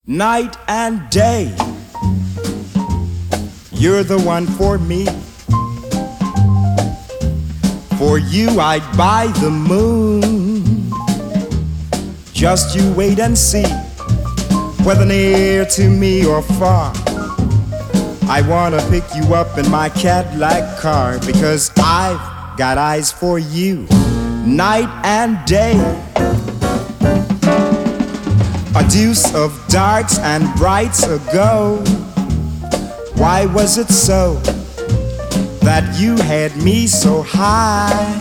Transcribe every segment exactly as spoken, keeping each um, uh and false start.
Night and day, you're the one for me. For you I'd buy the moon. Just you wait and see, whether near to me or far. I wanna pick you up in my Cadillac car, because I've got eyes for you, night and day. A deuce of darks and brights ago, why was it so that you had me so high?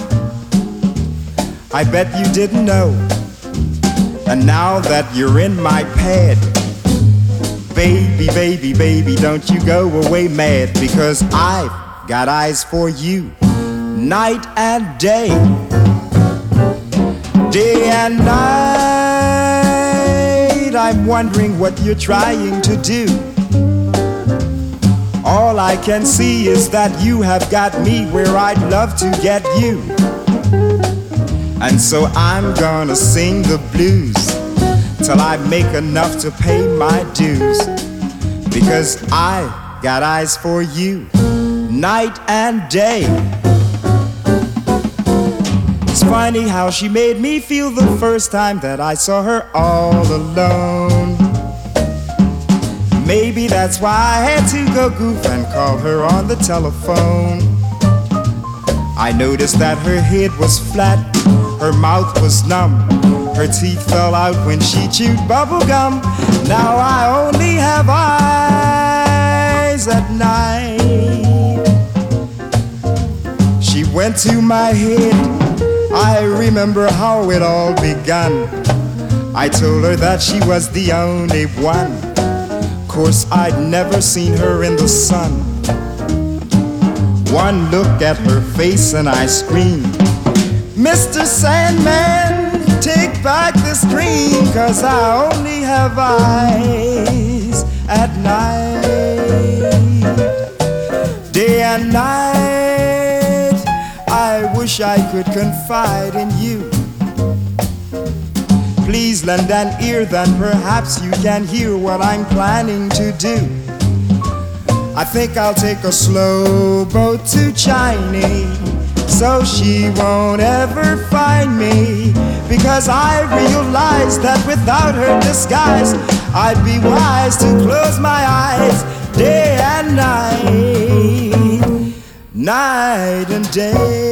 I bet you didn't know. And now that you're in my pad, baby, baby, baby, don't you go away mad, because I've got eyes for you, night and day. Day and night, I'm wondering what you're trying to do. All I can see is that you have got me where I'd love to get you. And so I'm gonna sing the blues till I make enough to pay my dues, because I got eyes for you, night and day. It's funny how she made me feel the first time that I saw her all alone. Maybe that's why I had to go goof and call her on the telephone. I noticed that her head was flat, her mouth was numb, her teeth fell out when she chewed bubble gum. Now I only have eyes at night. She went to my head, I remember how it all begun. I told her that she was the only one. Course I'd never seen her in the sun. One look at her face and I screamed, Mister Sandman, take back this dream, 'cause I only have eyes at night. Day and night, I wish I could confide in you. Please lend an ear, then perhaps you can hear what I'm planning to do. I think I'll take a slow boat to China, so she won't ever find me, because I realize that without her disguise, I'd be wise to close my eyes day and night, night and day.